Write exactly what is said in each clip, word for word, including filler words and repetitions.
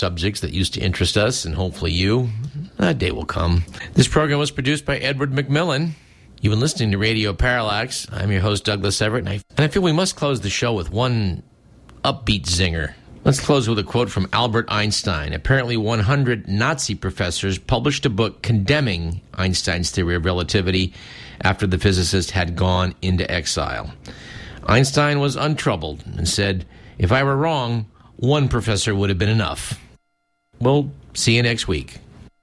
subjects that used to interest us, and hopefully you. That day will come. This program was produced by Edward McMillan. You've been listening to Radio Parallax. I'm your host, Douglas Everett, and I, and I feel we must close the show with one upbeat zinger. Let's close with a quote from Albert Einstein. Apparently one hundred Nazi professors published a book condemning Einstein's theory of relativity after the physicist had gone into exile. Einstein was untroubled and said, "If I were wrong, one professor would have been enough." We'll see you next week.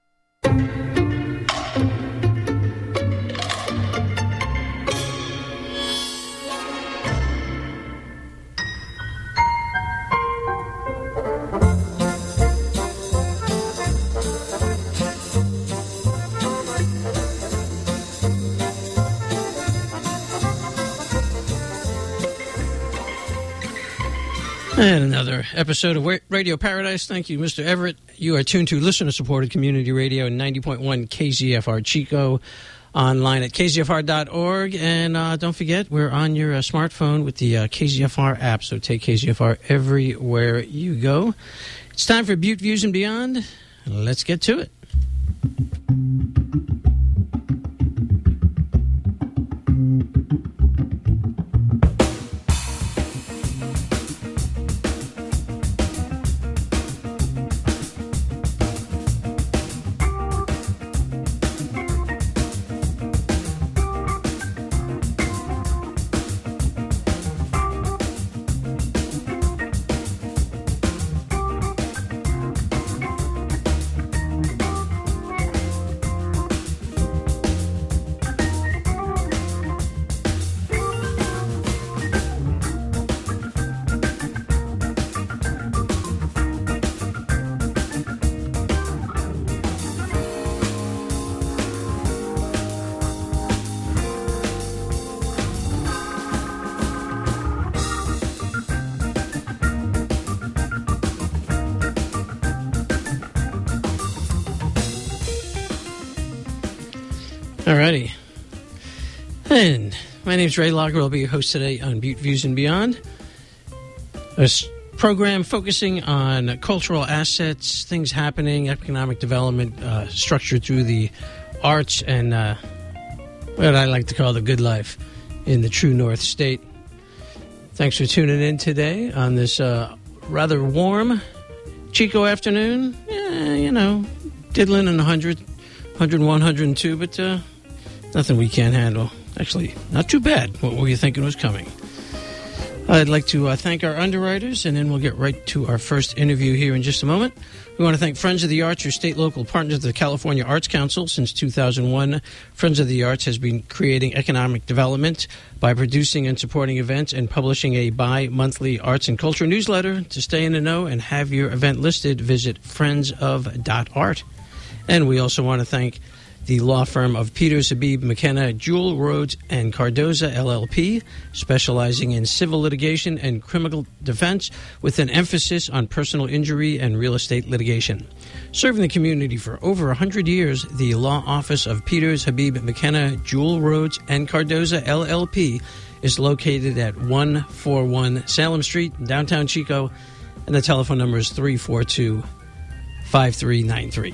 And another episode of Radio Paradise. Thank you, Mister Everett. You are tuned to listener-supported community radio, ninety point one K Z F R Chico, online at K Z F R dot org. And uh, don't forget, we're on your uh, smartphone with the uh, K Z F R app, so take K Z F R everywhere you go. It's time for Butte Views and Beyond. Let's get to it. Alrighty. And my name's Ray Lager. I'll be your host today on Butte Views and Beyond. A program focusing on cultural assets, things happening, economic development, uh, structured through the arts, and uh, what I like to call the good life in the true North State. Thanks for tuning in today on this uh, rather warm Chico afternoon. Yeah, you know, diddling in one hundred, one oh one, one oh two, but uh, nothing we can't handle. Actually, not too bad. What were you thinking was coming? I'd like to uh, thank our underwriters, and then we'll get right to our first interview here in just a moment. We want to thank Friends of the Arts, your state local partners of the California Arts Council. Since two thousand one, Friends of the Arts has been creating economic development by producing and supporting events and publishing a bi-monthly arts and culture newsletter. To stay in the know and have your event listed, visit friends of dot art. And we also want to thank the law firm of Peters, Habib, McKenna, Jewell, Rhodes, and Cardoza, L L P, specializing in civil litigation and criminal defense with an emphasis on personal injury and real estate litigation. Serving the community for over one hundred years, the law office of Peters, Habib, McKenna, Jewell, Rhodes, and Cardoza, L L P, is located at one forty-one Salem Street, downtown Chico, and the telephone number is three four two, five three nine three.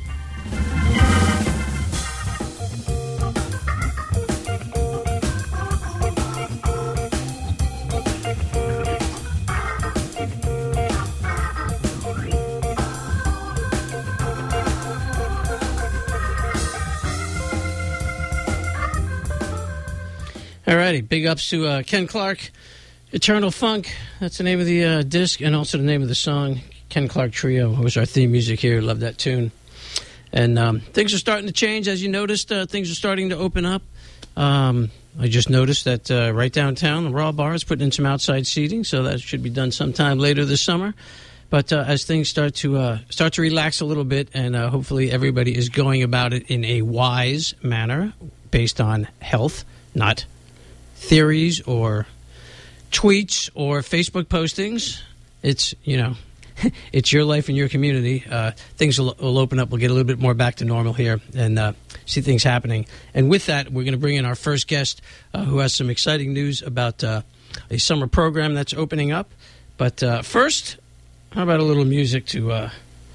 Alrighty, big ups to uh, Ken Clark, Eternal Funk. That's the name of the uh, disc, and also the name of the song. Ken Clark Trio was our theme music here. Love that tune. And um, things are starting to change. As you noticed, uh, things are starting to open up. Um, I just noticed that uh, right downtown, the Raw Bar is putting in some outside seating, so that should be done sometime later this summer. But uh, as things start to uh, start to relax a little bit, and uh, hopefully everybody is going about it in a wise manner based on health, not theories or tweets or Facebook postings. It's, you know, it's your life and your community. Uh, things will, will open up. We'll get a little bit more back to normal here and uh, see things happening. And with that, we're going to bring in our first guest uh, who has some exciting news about uh, a summer program that's opening up. But uh, first, how about a little music to uh,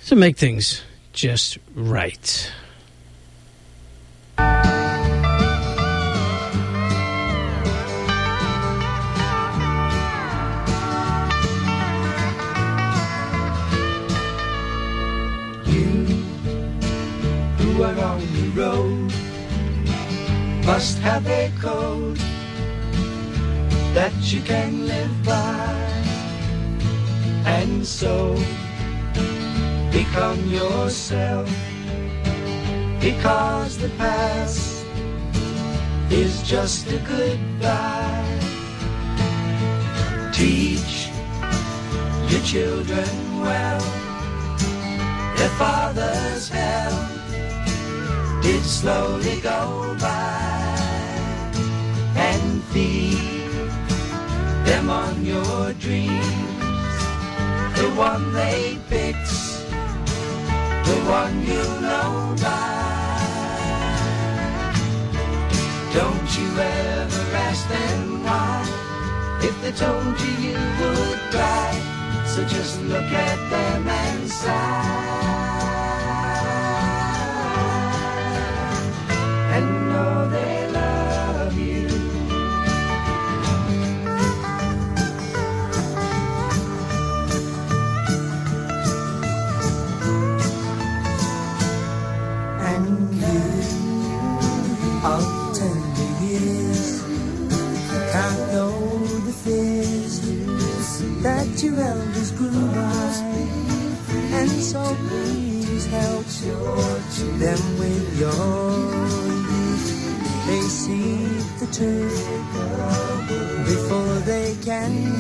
to make things just right. Are on the road must have a code that you can live by, and so become yourself, because the past is just a goodbye. Teach your children well, their father's hell did slowly go by, and feed them on your dreams, the one they picked, the one you know by. Don't you ever ask them why, if they told you you would cry, so just look at them and sigh. And know they love you. And you, of tender years, can't know the fears that your elders grew by, and so please help them with your. They seek the truth before they can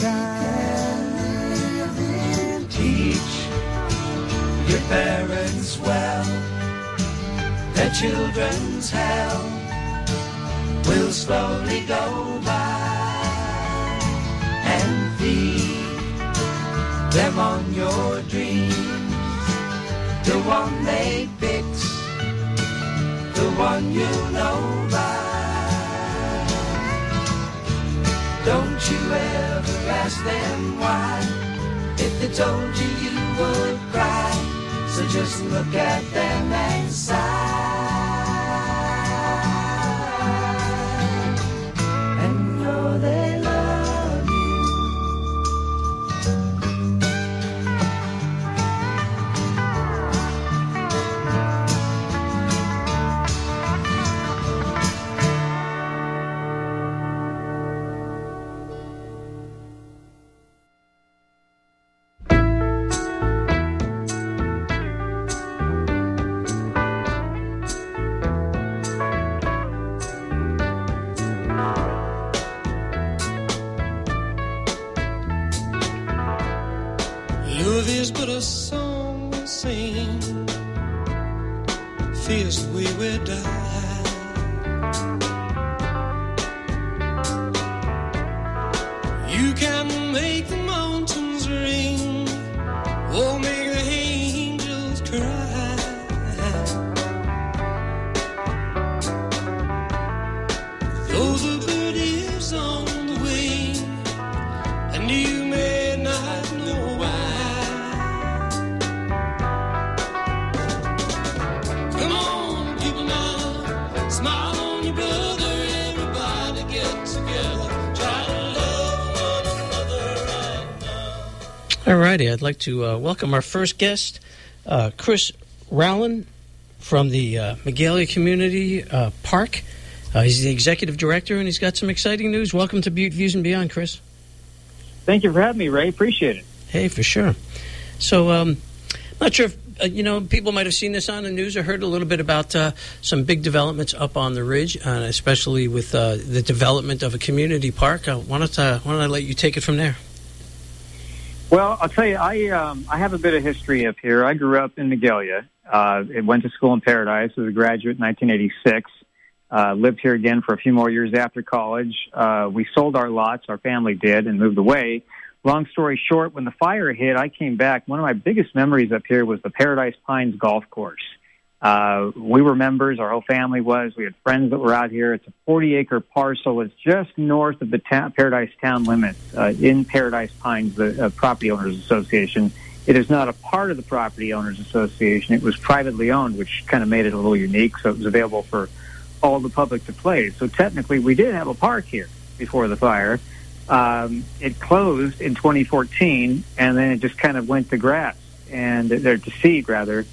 die. Teach your parents well, their children's hell will slowly go by, and feed them on your dreams, the one they picked, the one you know by. Don't you ever ask them why, if they told you you would cry, so just look at them and sigh, and know they love you. Love is but a song we sing, fears we will die. You can make the mountains ring, or make the angels cry. Though the bird is on the wing, and you may not know why. Smile on your brother, everybody get together. Try to love one another right now. All righty, I'd like to uh, welcome our first guest, uh, Chris Rowland from the uh, Magalia Community uh, Park. Uh, he's the executive director, and he's got some exciting news. Welcome to Butte Views and Beyond, Chris. Thank you for having me, Ray. Appreciate it. Hey, for sure. So, um, not sure if Uh, you know, people might have seen this on the news or heard a little bit about uh, some big developments up on the ridge, uh, especially with uh, the development of a community park. Uh, why don't uh, why don't I let you take it from there? Well, I'll tell you, I um, I have a bit of history up here. I grew up in Magalia. Uh, went to school in Paradise. Was a graduate in nineteen eighty-six. Uh, lived here again for a few more years after college. Uh, we sold our lots, our family did, and moved away. Long story short, when the fire hit, I came back. One of my biggest memories up here was the Paradise Pines Golf Course. Uh, we were members, our whole family was. We had friends that were out here. It's a forty-acre parcel. It's just north of the ta- Paradise town limits uh, in Paradise Pines, the uh, Property Owners Association. It is not a part of the Property Owners Association. It was privately owned, which kind of made it a little unique, so it was available for all the public to play. So technically, we did have a park here before the fire. Um, it closed in twenty fourteen, and then it just kind of went to grass, and or to seed, rather.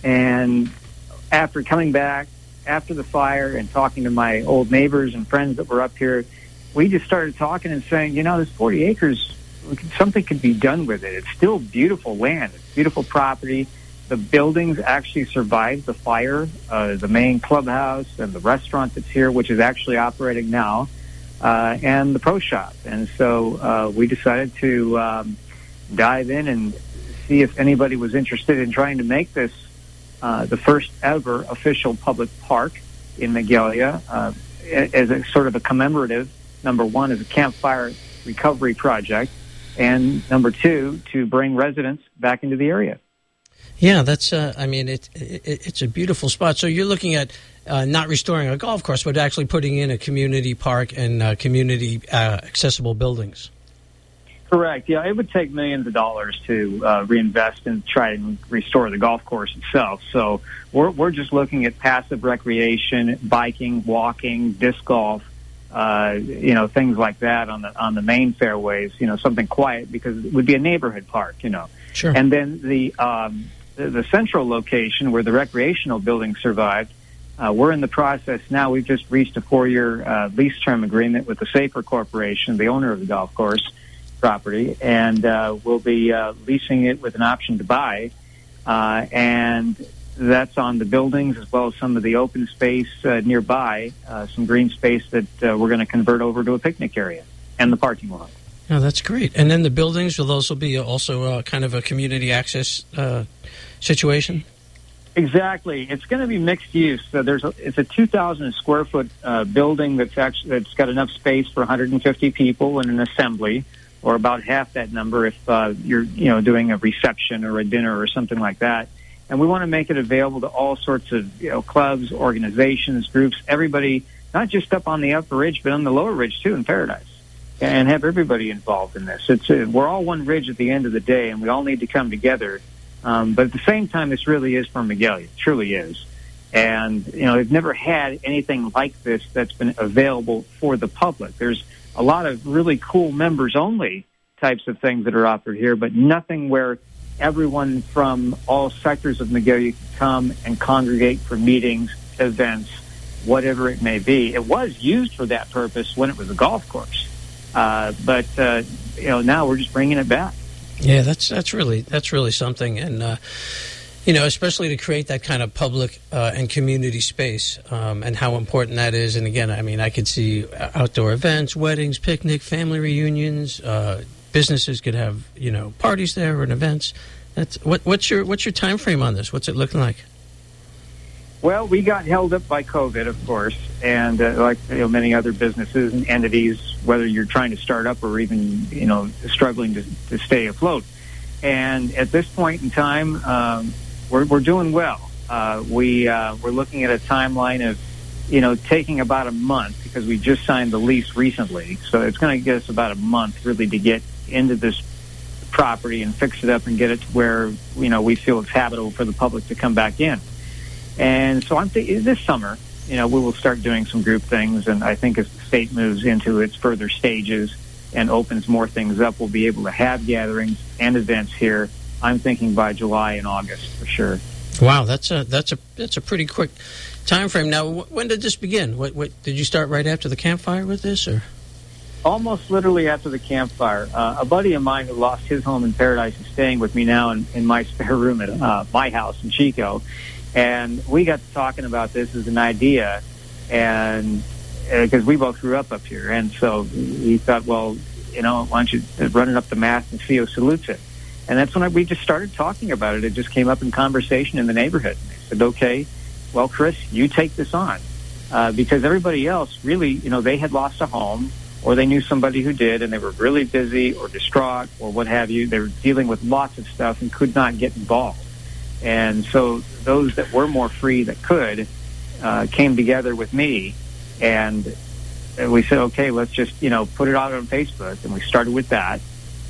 And after coming back after the fire and talking to my old neighbors and friends that were up here, we just started talking and saying, you know, this forty acres, we could, something could be done with it. It's still beautiful land. It's beautiful property. The buildings actually survived the fire, uh, the main clubhouse and the restaurant that's here, which is actually operating now, uh, and the pro shop. And so uh, we decided to um, dive in and see if anybody was interested in trying to make this uh, the first ever official public park in Magalia, uh, as a sort of a commemorative, number one, as a campfire recovery project, and number two, to bring residents back into the area. Yeah, that's. Uh, I mean, it, it it's a beautiful spot. So you're looking at uh, not restoring a golf course, but actually putting in a community park and uh, community uh, accessible buildings. Correct. Yeah, it would take millions of dollars to uh, reinvest and try and restore the golf course itself. So we're we're just looking at passive recreation, biking, walking, disc golf, uh, you know, things like that on the on the main fairways. You know, something quiet because it would be a neighborhood park. You know, sure. And then the um, the, the central location where the recreational building survived. Uh, we're in the process now. We've just reached a four-year uh, lease term agreement with the Safer Corporation, the owner of the golf course property, and uh, we'll be uh, leasing it with an option to buy. Uh, and that's on the buildings as well as some of the open space uh, nearby, uh, some green space that uh, we're going to convert over to a picnic area and the parking lot. Oh, that's great. And then the buildings will also be also uh, kind of a community access uh, situation? Exactly. It's going to be mixed use. So there's a, it's a two thousand square foot uh, building that's actually that's got enough space for one hundred fifty people in an assembly, or about half that number if uh, you're you know doing a reception or a dinner or something like that. And we want to make it available to all sorts of you know clubs, organizations, groups, everybody, not just up on the upper ridge, but on the lower ridge too in Paradise, and have everybody involved in this. It's a, we're all one ridge at the end of the day, and we all need to come together. Um, but at the same time, this really is for Magalia. It truly is. And, you know, they've never had anything like this that's been available for the public. There's a lot of really cool members-only types of things that are offered here, but nothing where everyone from all sectors of Magalia can come and congregate for meetings, events, whatever it may be. It was used for that purpose when it was a golf course. Uh, but, uh, you know, now we're just bringing it back. Yeah, that's that's really that's really something, and uh, you know, especially to create that kind of public uh, and community space, um, and how important that is. And again, I mean, I could see outdoor events, weddings, picnic, family reunions. Uh, businesses could have you know parties there and events. That's what, what's your what's your time frame on this? What's it looking like? Well, we got held up by COVID, of course, and uh, like you know, many other businesses and entities, whether you're trying to start up or even you know struggling to, to stay afloat. And at this point in time, um, we're, we're doing well. Uh, we uh, we're looking at a timeline of you know taking about a month because we just signed the lease recently, so it's going to get us about a month really to get into this property and fix it up and get it to where you know we feel it's habitable for the public to come back in. And so I'm thinking this summer, you know, we will start doing some group things. And I think as the state moves into its further stages and opens more things up, we'll be able to have gatherings and events here. I'm thinking by July and August for sure. Wow, that's a that's a that's a pretty quick time frame. Now, when did this begin? What, what did you start right after the campfire with this, or? Almost literally after the campfire. Uh, a buddy of mine who lost his home in Paradise is staying with me now in, in my spare room at uh, my house in Chico. And we got to talking about this as an idea, and because uh, we both grew up up here, and so we thought, well, you know, why don't you run it up the mast and see who salutes it? And that's when I, we just started talking about it. It just came up in conversation in the neighborhood. And I said, okay, well, Chris, you take this on, uh, because everybody else really, you know, they had lost a home, or they knew somebody who did, and they were really busy or distraught or what have you. They were dealing with lots of stuff and could not get involved. And so those that were more free that could uh, came together with me, and we said, okay, let's just, you know, put it out on Facebook. And we started with that.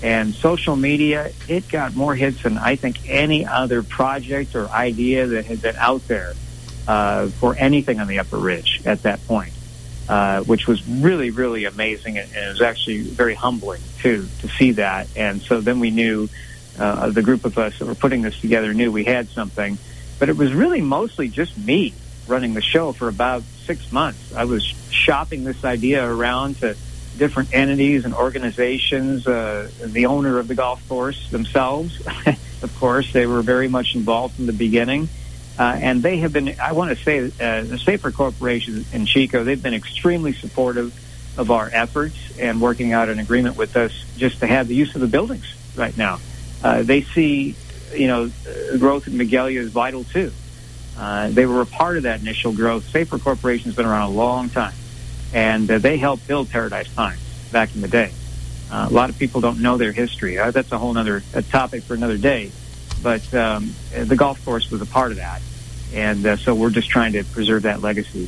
And social media, it got more hits than I think any other project or idea that had been out there uh, for anything on the Upper Ridge at that point, uh, which was really, really amazing. And it was actually very humbling, too, to see that. And so then we knew, uh, the group of us that were putting this together knew we had something. But it was really mostly just me running the show for about six months. I was shopping this idea around to different entities and organizations, uh, the owner of the golf course themselves. Of course, they were very much involved from the beginning. Uh, and they have been, I want to say, uh, the Safer Corporation in Chico, they've been extremely supportive of our efforts and working out an agreement with us just to have the use of the buildings right now. Uh, they see, you know, growth in Magalia is vital, too. Uh, they were a part of that initial growth. Safer Corporation has been around a long time. And uh, they helped build Paradise Pines back in the day. Uh, a lot of people don't know their history. Uh, that's a whole other a topic for another day. But um, the golf course was a part of that. And uh, so we're just trying to preserve that legacy.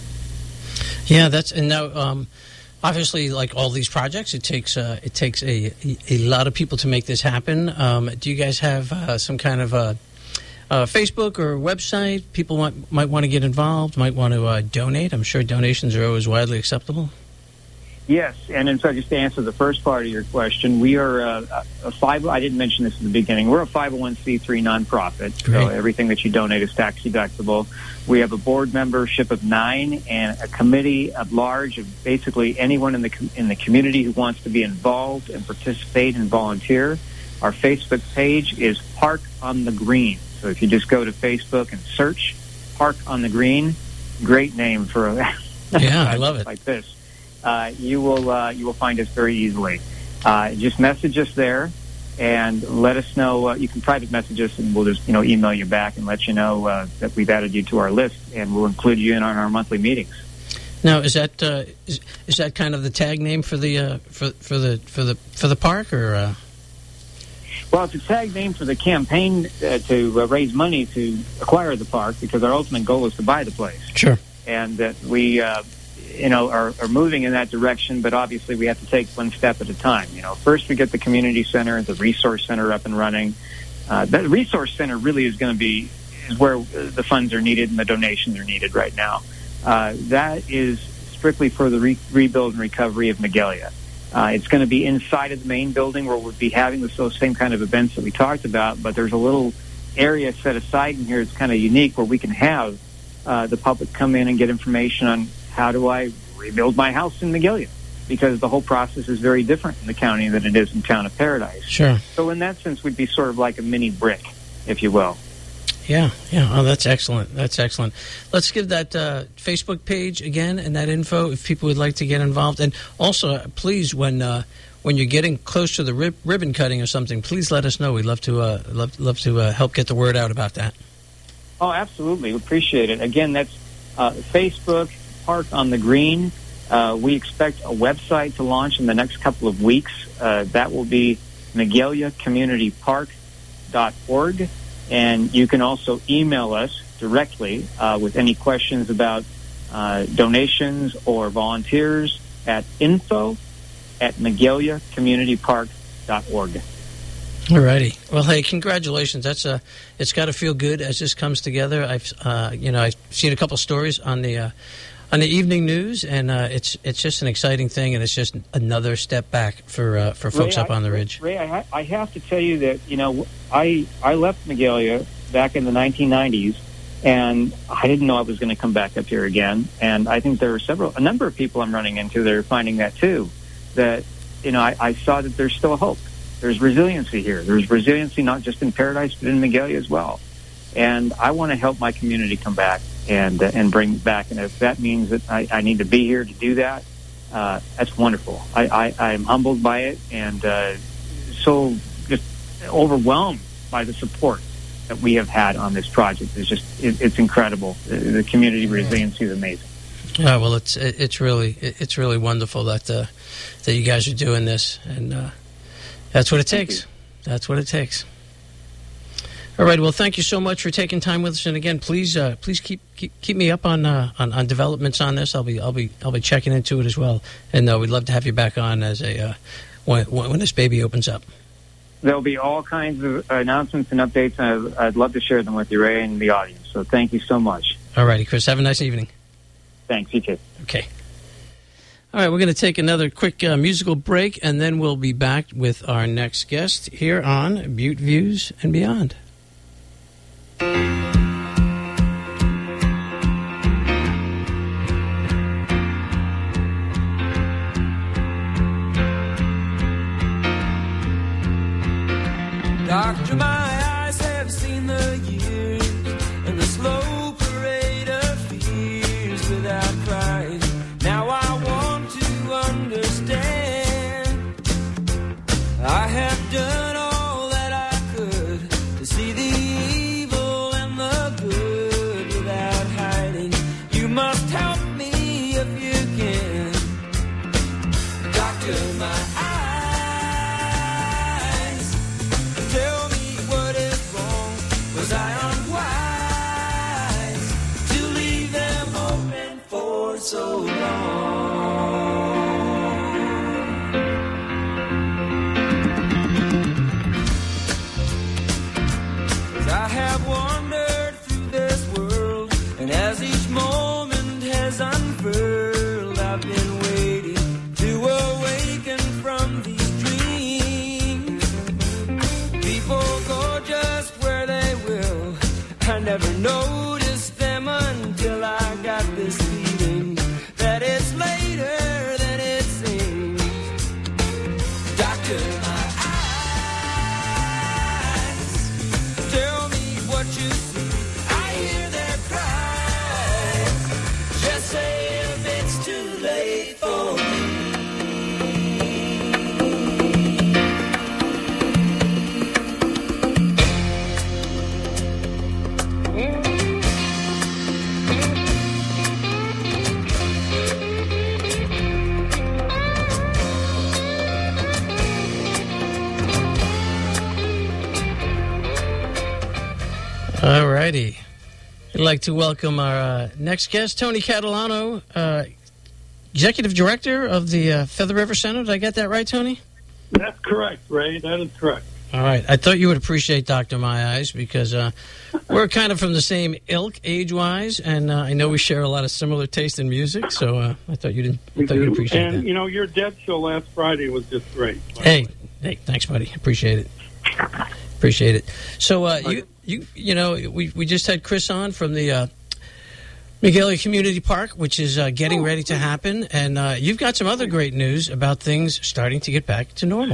Yeah, that's and now um, obviously, like all these projects, it takes uh, it takes a a lot of people to make this happen. Um, do you guys have uh, some kind of a Uh, Facebook or website? People might, might want to get involved, might want to uh, donate. I'm sure donations are always widely acceptable. Yes, and in fact, just to answer the first part of your question, we are uh, a five. I didn't mention this in the beginning. We're a five oh one c three nonprofit, Great. So everything that you donate is tax deductible. We have a board membership of nine and a committee at large of basically anyone in the com- in the community who wants to be involved and participate and volunteer. Our Facebook page is Park on the Green. So if you just go to Facebook and search Park on the Green, great name for a yeah, I love it. Like this, uh, you will uh, you will find us very easily. Uh, just message us there and let us know. Uh, you can private message us, and we'll just you know email you back and let you know uh, that we've added you to our list, and we'll include you in on our monthly meetings. Now, is that uh, is, is that kind of the tag name for the uh, for for the for the for the park, or? Uh... Well, it's a tag name for the campaign uh, to uh, raise money to acquire the park, because our ultimate goal is to buy the place. Sure. And that uh, we, uh, you know, are, are moving in that direction, but obviously we have to take one step at a time. You know, first we get the community center, the resource center up and running. Uh, that resource center really is going to be is where the funds are needed and the donations are needed right now. Uh, that is strictly for the re- rebuild and recovery of Magalia. Uh, it's going to be inside of the main building where we'll be having the those same kind of events that we talked about, but there's a little area set aside in here that's kind of unique where we can have uh, the public come in and get information on how do I rebuild my house in Magalia, because the whole process is very different in the county than it is in town of Paradise. Sure. So in that sense, we'd be sort of like a mini brick, if you will. Yeah, yeah. Oh, that's excellent. That's excellent. Let's give that uh, Facebook page again and that info if people would like to get involved. And also, uh, please, when uh, when you're getting close to the rib- ribbon cutting or something, please let us know. We'd love to uh, love love to uh, help get the word out about that. Oh, absolutely. We appreciate it. Again, that's uh, Facebook Park on the Green. Uh, we expect a website to launch in the next couple of weeks. Uh, that will be Magalia Community Park dot org. And you can also email us directly uh, with any questions about uh, donations or volunteers at info at Magalia Community Park dot org. All righty. Well, hey, congratulations. That's a. It's got to feel good as this comes together. I've, uh, you know, I've seen a couple stories on the uh, on the evening news, and uh, it's it's just an exciting thing, and it's just another step back for uh, for folks Ray, up on the ridge. Ray, I, ha- I have to tell you that you know I I left Magalia back in the nineteen nineties, and I didn't know I was going to come back up here again. And I think there are several a number of people I'm running into that are finding that too. That you know I, I saw that there's still hope. There's resiliency here. There's resiliency not just in Paradise but in Magalia as well. And I want to help my community come back and uh, and bring it back. And if that means that I, I need to be here to do that, uh, that's wonderful. I, I, I'm humbled by it and uh, so just overwhelmed by the support that we have had on this project. It's just it, it's incredible. The, the community resiliency is amazing. Yeah, well, it's it's really it's really wonderful that uh, that you guys are doing this, and uh, that's what it takes. That's what it takes. All right. Well, thank you so much for taking time with us. And again, please, uh, please keep, keep keep me up on, uh, on on developments on this. I'll be I'll be I'll be checking into it as well. And uh, we'd love to have you back on as a uh, when, when this baby opens up? There'll be all kinds of announcements and updates, and I'd, I'd love to share them with you, Ray, and the audience. So thank you so much. All righty, Chris. Have a nice evening. Thanks. You too. Okay. All right, we're going to take another quick uh, musical break, and then we'll be back with our next guest here on Butte Views and Beyond. Doctor, my eyes have seen the years and the slow parade of fears without crying. Now I want to understand. I have done all that I could to see the evil and the good without hiding. You must help me if you can. Doctor, my eyes. Tell me what is wrong. Was I unwise to leave them open for so long? 'Cause I have wandered through this world, and as each moment has unfurled, I've been waiting to awaken from these dreams. People go just where they will. I never noticed them until I got this feeling that it's later than it seems. Doctor, my eyes, tell me what you see. I hear their cries. Just say if it's too late for me. All righty. I'd like to welcome our uh, next guest, Tony Catalano, uh, Executive Director of the uh, Feather River Center. Did I get that right, Tony? That's correct, Ray. That is correct. All right. I thought you would appreciate Doctor My Eyes because uh, we're kind of from the same ilk age-wise, and uh, I know we share a lot of similar taste in music, so uh, I thought you'd, I thought you'd appreciate and, that. you know, your Dead show last Friday was just great. Hey, hey, thanks, buddy. Appreciate it. Appreciate it. So, uh, you, you, you know, we we just had Chris on from the uh, Magalia Community Park, which is uh, getting ready to happen, and uh, you've got some other great news about things starting to get back to normal.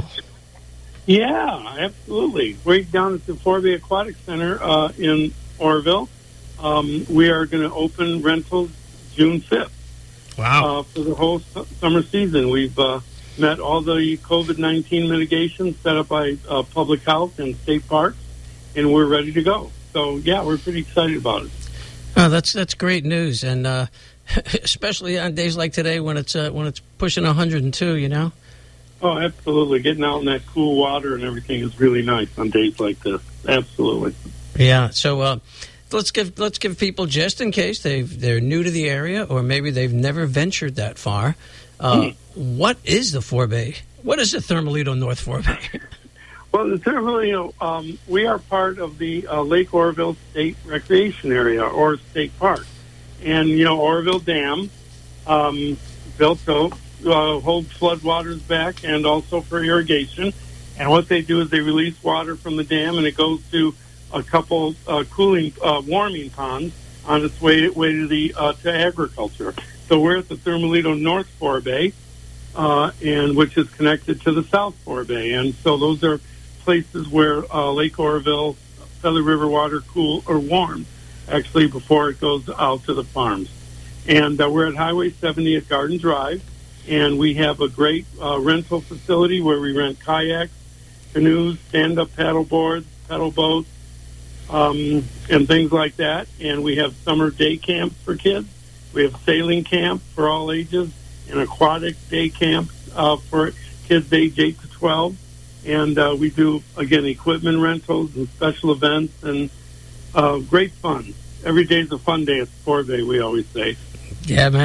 Yeah, absolutely. Right down at the Forbay Aquatic Center uh, in Orville, um, we are going to open rentals June fifth. Wow. Uh, for the whole su- summer season. We've uh, met all the COVID nineteen mitigations set up by uh, Public Health and State Parks, and we're ready to go. So, yeah, we're pretty excited about it. Oh, that's that's great news, and uh, especially on days like today when it's uh, when it's pushing one hundred two, you know? Oh, absolutely. Getting out in that cool water and everything is really nice on days like this. Absolutely. Yeah. So uh, let's give let's give people, just in case they've they're new to the area or maybe they've never ventured that far, uh, mm. what is the Forbay? What is the Thermalito North Forbay? Well, the Thermalito, um, we are part of the uh, Lake Oroville State Recreation Area, or State Park. And, you know, Oroville Dam um, built to uh, hold floodwaters back and also for irrigation. And what they do is they release water from the dam, and it goes to a couple uh, cooling, uh, warming ponds on its way, way to the uh, to agriculture. So we're at the Thermalito North Forbay, uh, and which is connected to the South Forbay. And so those are places where uh, Lake Oroville, Feather River water cool or warm, actually, before it goes out to the farms. And uh, we're at Highway seventy at Garden Drive, and we have a great uh, rental facility where we rent kayaks, canoes, stand-up paddle boards, pedal boats, um, and things like that. And we have summer day camps for kids. We have sailing camp for all ages, and aquatic day camp uh, for kids age eight to twelve. And uh, we do, again, equipment rentals and special events, and uh, great fun. Every day is a fun day at Forbay, we always say. Yeah, man.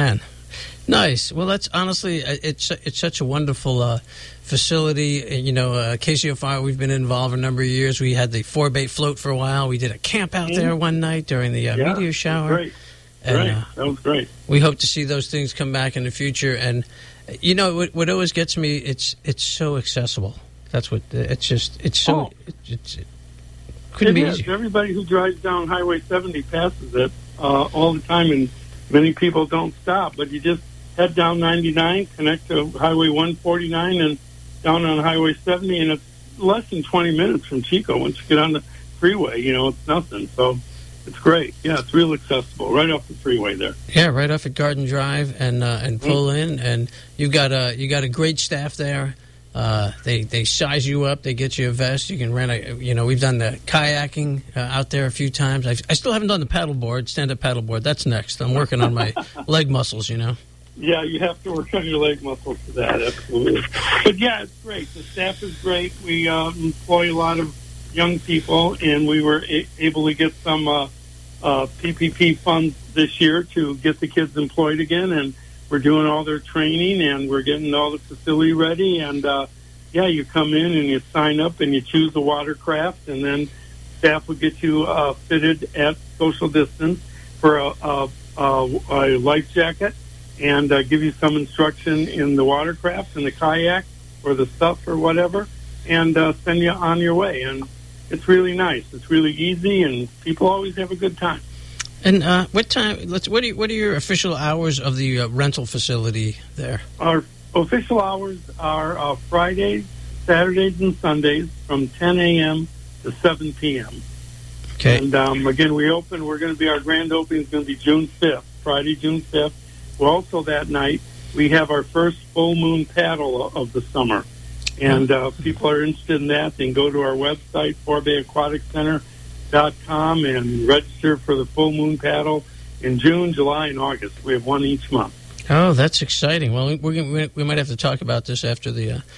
Nice. Well, that's honestly, uh, it's it's such a wonderful uh, facility. Uh, You know, uh, K C O Fire, we've been involved a number of years. We had the four bay float for a while. We did a camp out there one night during the uh, Yeah, meteor shower. Great. And, Great. uh, That was great. we hope to see those things come back in the future. And uh, you know, what, what always gets me, it's it's so accessible. That's what it's just. It's so. Oh. It, it's it couldn't It be is. easier. Everybody who drives down Highway seventy passes it uh, all the time, and many people don't stop. But you just head down ninety-nine, connect to Highway one forty-nine, and down on Highway seventy, and it's less than twenty minutes from Chico. Once you get on the freeway, you know, it's nothing. So it's great. Yeah, it's real accessible, right off the freeway there. Yeah, right off at Garden Drive, and uh, and pull in, and you've got a you got a great staff there. Uh, they they size you up. They get you a vest. You can rent a. You know, we've done the kayaking uh, out there a few times. I've, I still haven't done the paddleboard, stand up paddleboard. That's next. I'm working on my leg muscles. You know. Yeah, you have to work on your leg muscles for that, absolutely. But yeah, it's great. The staff is great. We uh, employ a lot of young people, and we were a- able to get some uh, uh, P P P funds this year to get the kids employed again, and we're doing all their training, and we're getting all the facility ready, and uh, yeah, you come in and you sign up and you choose the watercraft, and then staff will get you uh, fitted at social distance for a, a, a, a life jacket, and uh, give you some instruction in the watercraft and the kayak or the SUP or whatever, and uh, send you on your way. And it's really nice. It's really easy, and people always have a good time. And uh, what time? Let's. What are you, what are your official hours of the uh, rental facility there? Our official hours are uh, Fridays, Saturdays, and Sundays from ten a.m. to seven p.m. Okay. And um, again, we open. We're going to be our grand opening is going to be June fifth, Friday, June fifth. Well, also that night we have our first full moon paddle of the summer, and uh, people are interested in that. They can go to our website, four bay aquatic center dot com, and register for the full moon paddle in June, July, and August. We have one each month. Oh, that's exciting. Well, we're gonna, we might have to talk about this after the uh,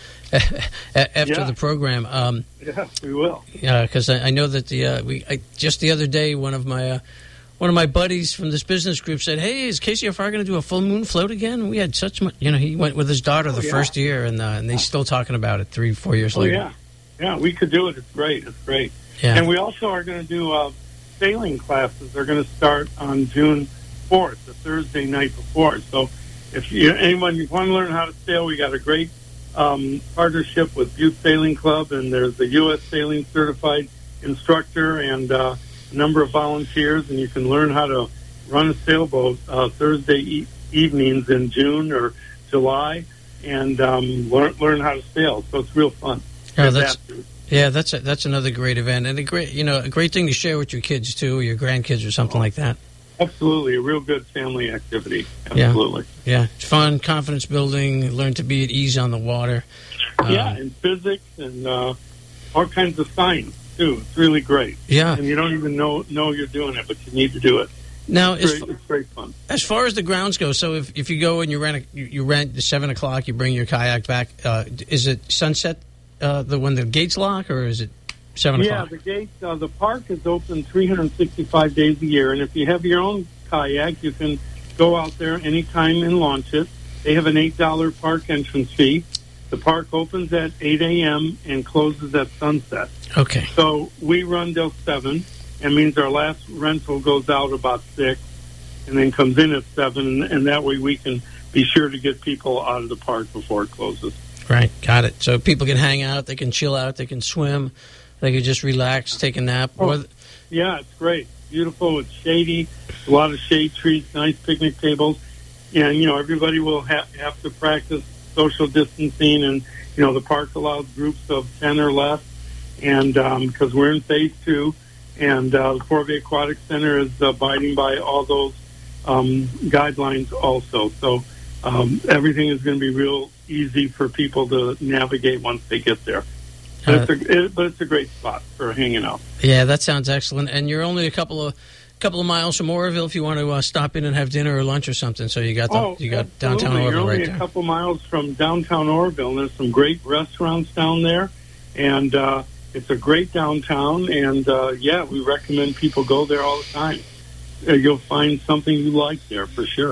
after Yeah. the program. Um, Yeah, we will. Yeah, because I, I know that the uh, we I, just the other day one of my uh, one of my buddies from this business group said, "Hey, is K C F R going to do a full moon float again?" We had such much, you know. He went with his daughter the Oh, yeah. first year, and uh, and they're still talking about it three, four years Oh, later. yeah. Yeah, we could do it. It's great. It's great. Yeah. And we also are going to do uh, sailing classes. They're going to start on June fourth, the Thursday night before. So if you, anyone you want to learn how to sail, we got a great um, partnership with Butte Sailing Club, and there's a U S Sailing Certified instructor and uh, a number of volunteers, and you can learn how to run a sailboat uh, Thursday e- evenings in June or July, and um, learn, learn how to sail. So it's real fun. Oh, that's Adaptive. yeah, that's a, that's another great event, and a great you know a great thing to share with your kids too, or your grandkids or something like that. Absolutely, a real good family activity. Absolutely. Yeah, it's fun, confidence building, learn to be at ease on the water. Yeah, Um, and physics and uh, all kinds of science too. It's really great. Yeah. And you don't even know know you're doing it, but you need to do it. Now, It's as, great, it's great fun. as far as the grounds go, so if, if you go and you rent a, you, you rent at seven o'clock, you bring your kayak back. Uh, is it sunset? Uh, the when the gates lock, or is it seven Yeah, o'clock? the gate. Uh, the park is open three hundred sixty-five days a year, and if you have your own kayak, you can go out there anytime and launch it. They have an eight dollar park entrance fee. The park opens at eight a.m. and closes at sunset. Okay. So we run till seven. It means our last rental goes out about six, and then comes in at seven, and that way we can be sure to get people out of the park before it closes. Right, got it. So people can hang out, they can chill out, they can swim, they can just relax, take a nap. Oh. Or, Yeah, it's great. Beautiful. It's shady. A lot of shade trees, nice picnic tables. And, you know, everybody will ha- have to practice social distancing. And, you know, the park allows groups of ten or less. And because um, we're in phase two, and uh, the Fort Bay Aquatic Center is abiding by all those um, guidelines also. So um, everything is going to be real easy for people to navigate once they get there. But, Uh, it's, a, it, but it's a great spot for hanging out. yeah, that sounds excellent. And you're only a couple of couple of miles from Oroville if you want to uh, stop in and have dinner or lunch or something. So you got the, Oh, you got absolutely. downtown You're Oroville only right a there. couple miles from downtown Oroville, and there's some great restaurants down there, and uh, it's a great downtown. And uh, yeah, we recommend people go there all the time. Uh, you'll find something you like there for sure.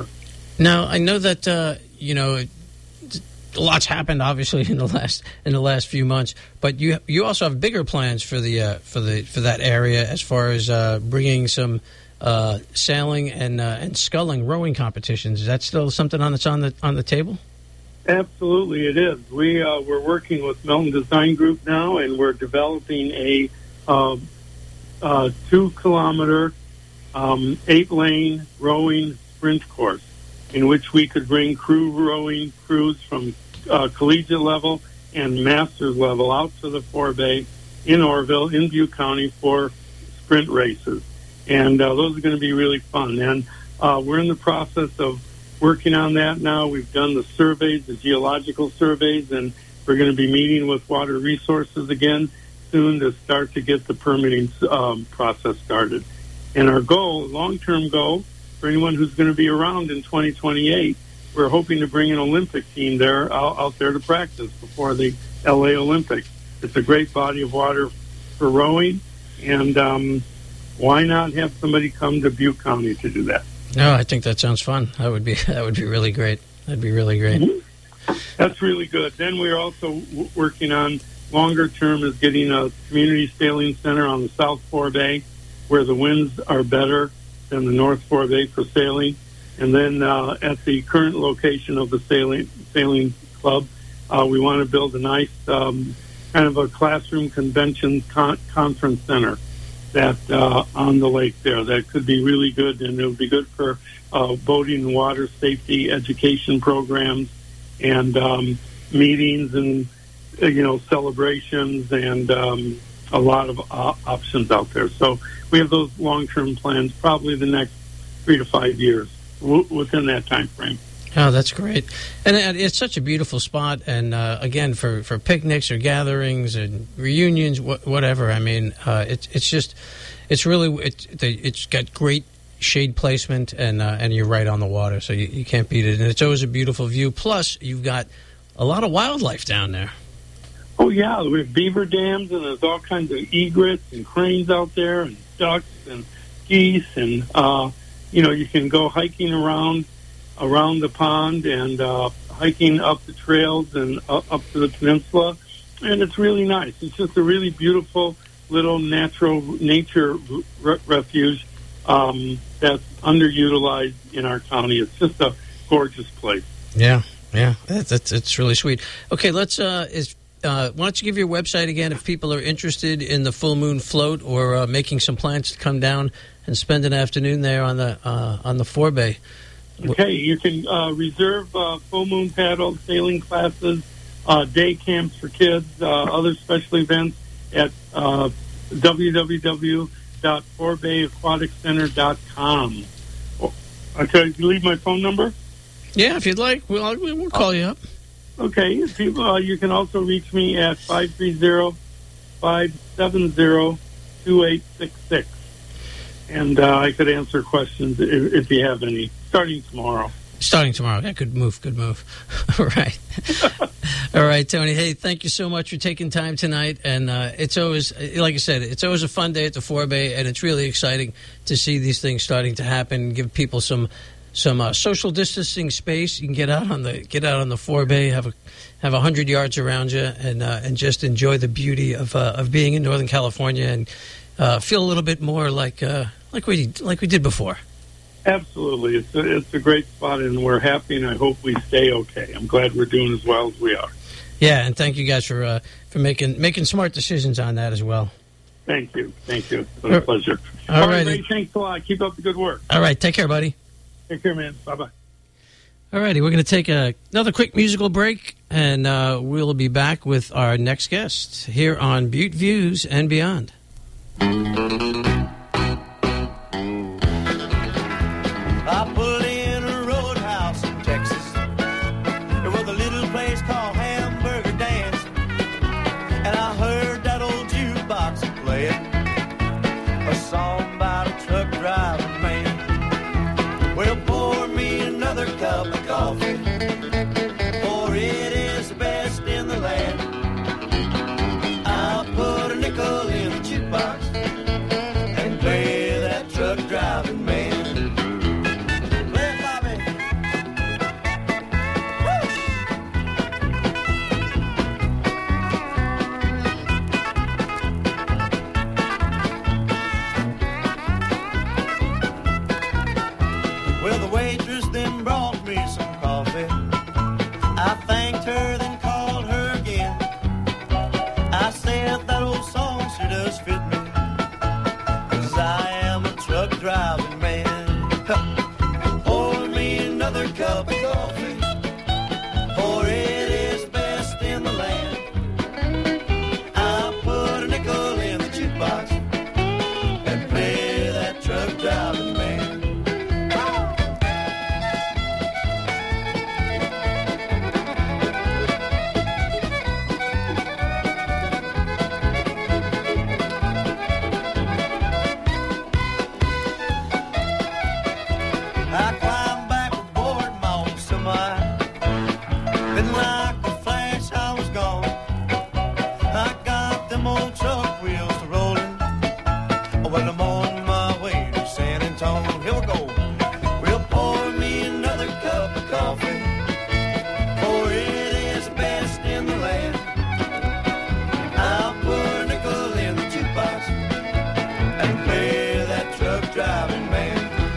Now, I know that, uh, you know, a lot's happened, obviously, in the last in the last few months. But you you also have bigger plans for the uh, for the for that area as far as uh, bringing some uh, sailing and uh, and sculling rowing competitions. Is that still something on that's on the on the table? Absolutely, it is. We uh, we're working with Melton Design Group now, and we're developing a uh, uh, two kilometer, um, eight lane rowing sprint course, in which we could bring crew rowing crews from uh, collegiate level and master's level out to the forebay in Oroville, in Butte County, for sprint races. And uh, those are going to be really fun. And uh, we're in the process of working on that now. We've done the surveys, the geological surveys, and we're going to be meeting with Water Resources again soon to start to get the permitting um, process started. And our goal, long-term goal, for anyone who's going to be around in twenty twenty-eight, we're hoping to bring an Olympic team there out, out there to practice before the L A Olympics. It's a great body of water for rowing, and um, why not have somebody come to Butte County to do that? No, I think that sounds fun. That would be that would be really great. That'd be really great. Mm-hmm. That's really good. Then we're also w- working on longer term is getting a community sailing center on the South Forebay, where the winds are better than the North Forebay for sailing. And then uh, at the current location of the sailing sailing club, uh, we want to build a nice um, kind of a classroom convention con- conference center that uh, on the lake there. That could be really good, and it would be good for uh, boating and water safety education programs and um, meetings and, uh, you know, celebrations and um, a lot of uh, options out there. So we have those long-term plans, probably the next three to five years w- within that time frame. Oh, that's great. And, and it's such a beautiful spot. And, uh, again, for, for picnics or gatherings and reunions, wh- whatever, I mean, uh, it's it's just, it's really, it, it's got great shade placement, and uh, and you're right on the water, so you, you can't beat it. And it's always a beautiful view. Plus, you've got a lot of wildlife down there. Oh, yeah. We have beaver dams, and there's all kinds of egrets and cranes out there, and ducks and geese. And, uh, you know, you can go hiking around around the pond and uh, hiking up the trails and uh, up to the peninsula. And it's really nice. It's just a really beautiful little natural nature re- refuge um, that's underutilized in our county. It's just a gorgeous place. Yeah, yeah. That's, that's, it's really sweet. Okay, let's, uh, is, uh, why don't you give your website again if people are interested in the Full Moon Float or uh, making some plans to come down and spend an afternoon there on the, uh, on the forebay. Okay, you can uh, reserve uh, full moon paddle, sailing classes, uh, day camps for kids, uh, other special events at uh, w w w dot forebay aquatic center dot com. Okay, you leave my phone number? Yeah, if you'd like, we'll, we'll call you up. Okay, people, uh, you can also reach me at five three zero, five seven zero, two eight six six. And uh, I could answer questions if, if you have any, starting tomorrow. Starting tomorrow. Yeah, good move, good move. All right. All right, Tony. Hey, thank you so much for taking time tonight. And uh, it's always, like I said, it's always a fun day at the forebay, and it's really exciting to see these things starting to happen, give people some some uh, social distancing space. You can get out on the get out on the forebay, have a have a hundred yards around you, and uh, and just enjoy the beauty of uh, of being in Northern California, and uh, feel a little bit more like uh, like we like we did before. Absolutely. It's a, it's a great spot, and we're happy, and I hope we stay okay. I'm glad we're doing as well as we are. Yeah, and thank you guys for uh, for making making smart decisions on that as well. Thank you. Thank you. It's been a pleasure. All, All right, right. Ray, thanks a lot. Keep up the good work. All right. Take care, buddy. Take care, man. Bye-bye. All righty. We're going to take a, another quick musical break, and uh, we'll be back with our next guest here on Butte Views and Beyond. I pulled in a roadhouse in Texas. There was a little place called Hamburger Dance, and I heard that old jukebox play it, a song about a truck driving man. Well, pour me another cup of coffee, for it is the best in the land. I'll put a nickel in the jukebox I thanked her, then called her again. I said that old song sure does fit me, 'cause I am a truck driving man. Pour me another cup of coffee, for it is best in the land. I'll put a nickel in the jukebox and play that truck driving man. I climbed back aboard my old semi. Then like a flash I was gone. I got them old truck wheels to rolling. Well, I'm on my way to San Antonio. Here we go. We'll pour me another cup of coffee, for it is best in the land. I'll put a nickel in the jukebox and play that truck driving man.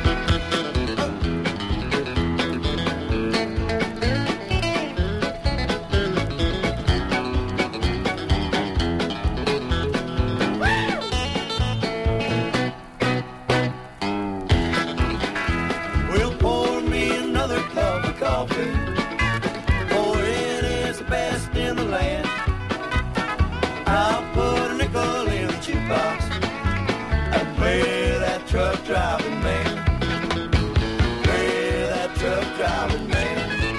We'll pour me another cup of coffee, for it is the best in the land. I'll put a nickel in the jukebox and play that truck driving man. Play that truck driving man.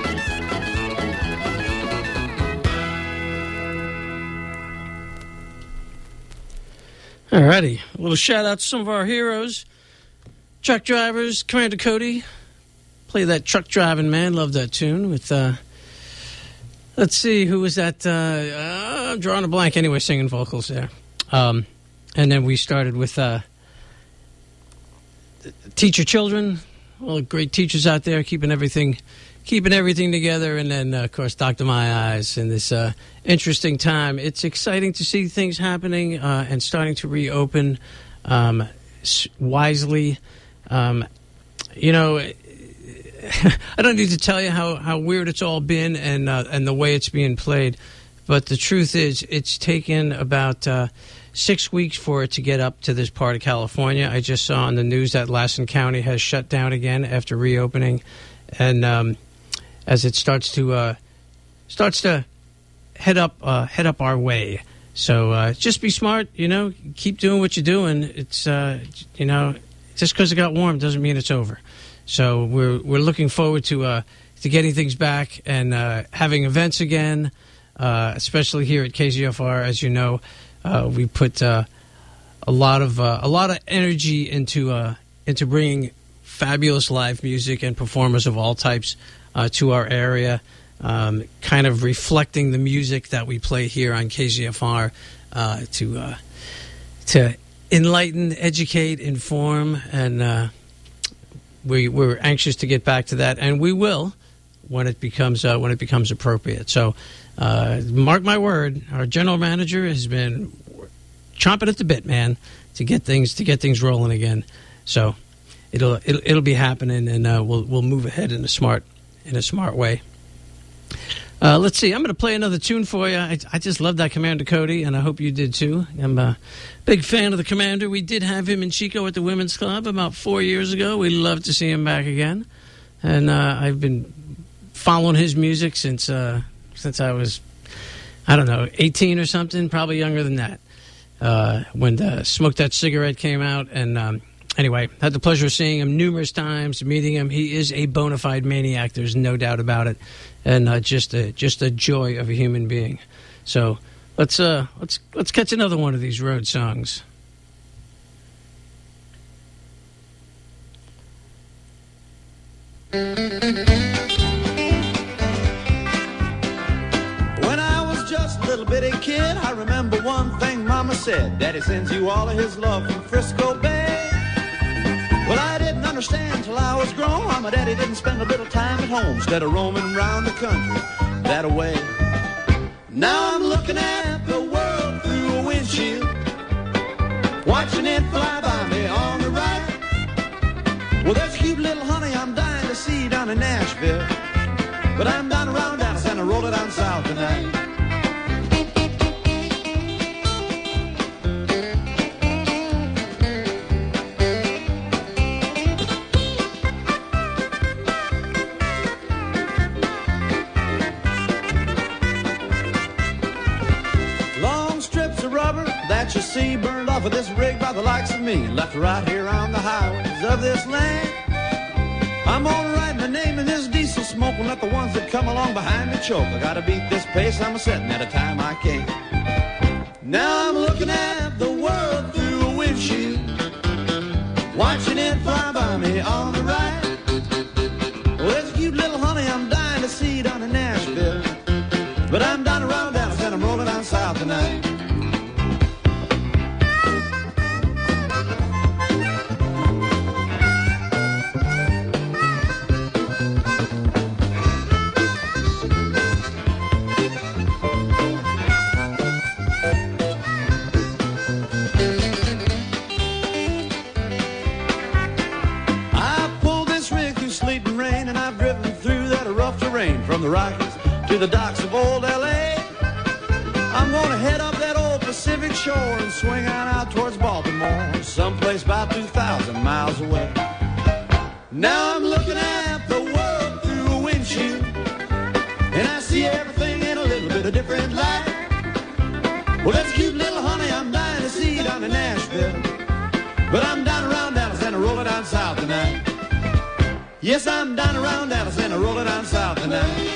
Alrighty, a little shout out to some of our heroes, truck drivers. Commander Cody, play that truck driving man. Love that tune. With uh, let's see, who was that? Uh, uh, I'm drawing a blank. Anyway, singing vocals there. Um, and then we started with uh, Teach Your Children. All the great teachers out there keeping everything, keeping everything together. And then, uh, of course, Doctor My Eyes in this uh, interesting time. It's exciting to see things happening uh, and starting to reopen um, s- wisely. Um, you know, I don't need to tell you how, how weird it's all been and uh, and the way it's being played. But the truth is, it's taken about uh, six weeks for it to get up to this part of California. I just saw on the news that Lassen County has shut down again after reopening, and um, as it starts to uh, starts to head up uh, head up our way. So uh, just be smart, you know. Keep doing what you're doing. It's uh, you know, just because it got warm doesn't mean it's over. So we're we're looking forward to uh, to getting things back and uh, having events again, uh, especially here at K Z F R. As you know, uh, we put uh, a lot of uh, a lot of energy into uh, into bringing fabulous live music and performers of all types uh, to our area, um, kind of reflecting the music that we play here on K Z F R uh, to uh, to enlighten, educate, inform, and uh, we we're anxious to get back to that, and we will when it becomes uh, when it becomes appropriate. So, uh, mark my word, our general manager has been chomping at the bit, man, to get things to get things rolling again. So, it'll it'll, it'll be happening, and uh, we'll we'll move ahead in a smart in a smart way. Uh, let's see. I'm going to play another tune for you. I, I just love that Commander Cody, and I hope you did too. I'm a big fan of the Commander. We did have him in Chico at the Women's Club about four years ago. We'd love to see him back again. And uh, I've been following his music since uh, since I was, I don't know, eighteen or something, probably younger than that, uh, when the Smoke That Cigarette came out. And um, anyway, had the pleasure of seeing him numerous times, meeting him. He is a bona fide maniac. There's no doubt about it. And uh, just a just a joy of a human being. So let's uh let's let's catch another one of these road songs. When I was just a little bitty kid, I remember one thing Mama said: Daddy sends you all of his love from Frisco Bay. Well, I didn't understand till I was grown why my daddy didn't spend a little time at home instead of roaming around the country that away. Now I'm looking at the world through a windshield, watching it fly by me on the right. Well, there's a cute little honey I'm dying to see down in Nashville, but I'm down around Dallas and roll it down south tonight. Long strips of rubber that you see burned off of this rig by the likes of me, left right here on the highways of this land. I'm gonna write my name in this diesel smoke and let the ones that come along behind me choke. I gotta beat this pace, I'm a-setting at a time I can't. Now I'm looking at the world through a windshield, watching it fly by me on the right. Well, there's a cute little honey I'm dying to see down in Nashville, but I'm down around Dallas and I'm rolling down south tonight. From the Rockies to the docks of old L A, I'm gonna head up that old Pacific shore and swing on out towards Baltimore, someplace about two thousand miles away. Now I'm looking at the world through a windshield, and I see everything in a little bit of different light. Well, that's a cute little honey I'm dying to see down in Nashville, but I'm down around Dallas and I roll it down south tonight. Yes, I'm down around Dallas and I roll it down south tonight.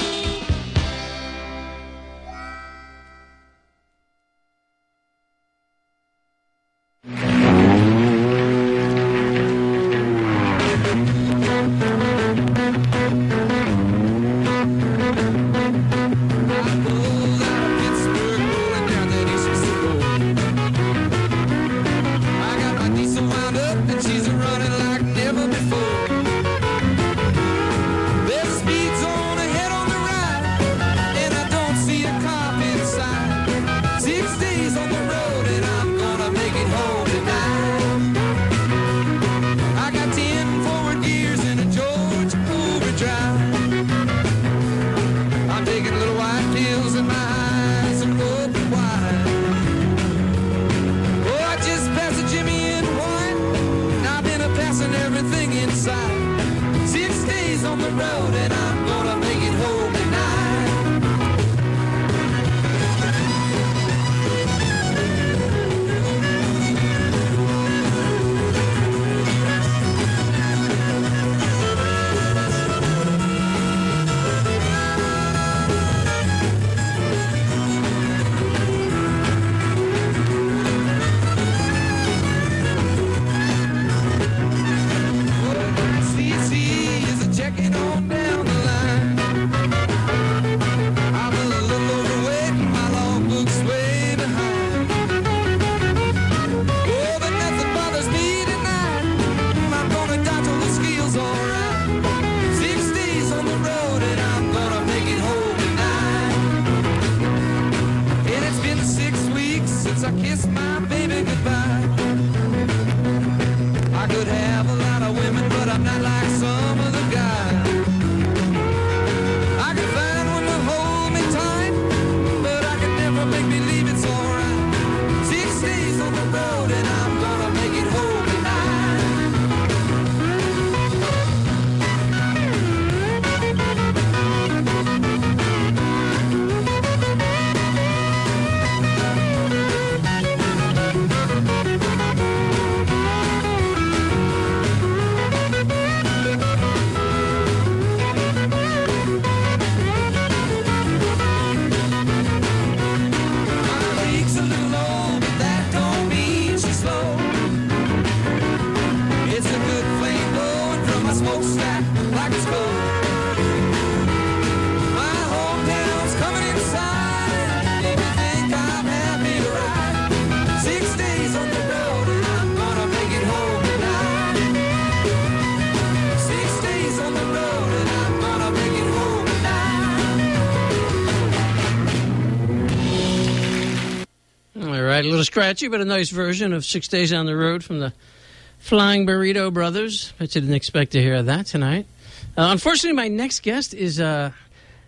A little scratchy, but a nice version of Six Days on the Road from the Flying Burrito Brothers. Bet you didn't expect to hear that tonight. Uh, unfortunately, my next guest is uh,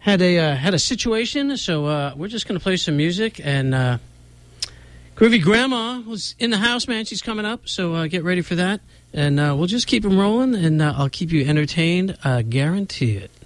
had a uh, had a situation, so uh, we're just going to play some music. And uh, Groovy Grandma was in the house, man. She's coming up, so uh, get ready for that. And uh, we'll just keep them rolling, and uh, I'll keep you entertained. Uh, guarantee it.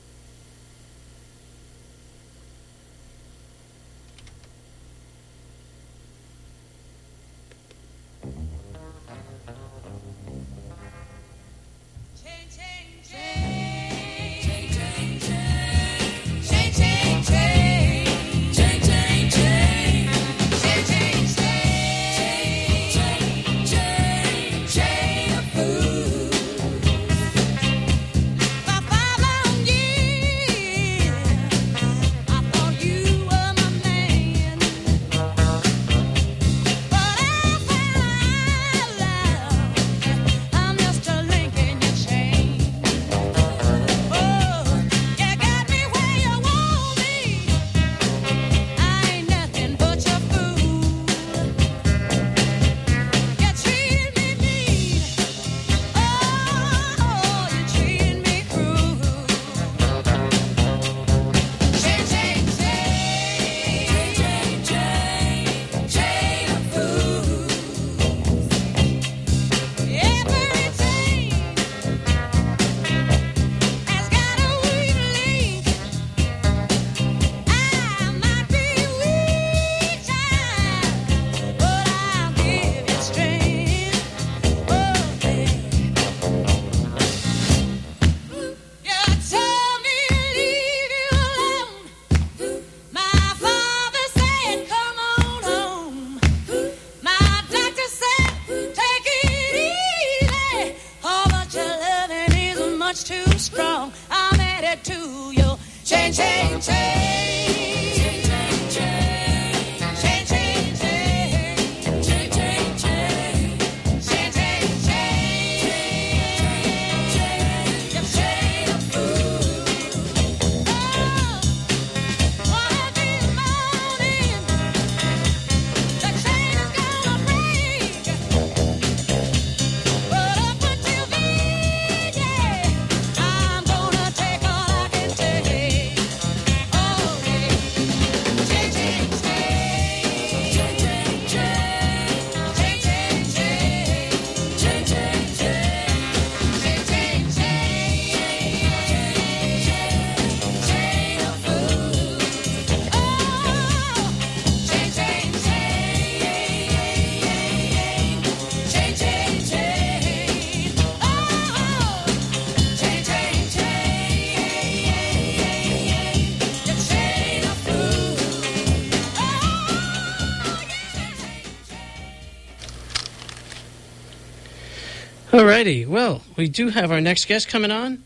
Alrighty, well, we do have our next guest coming on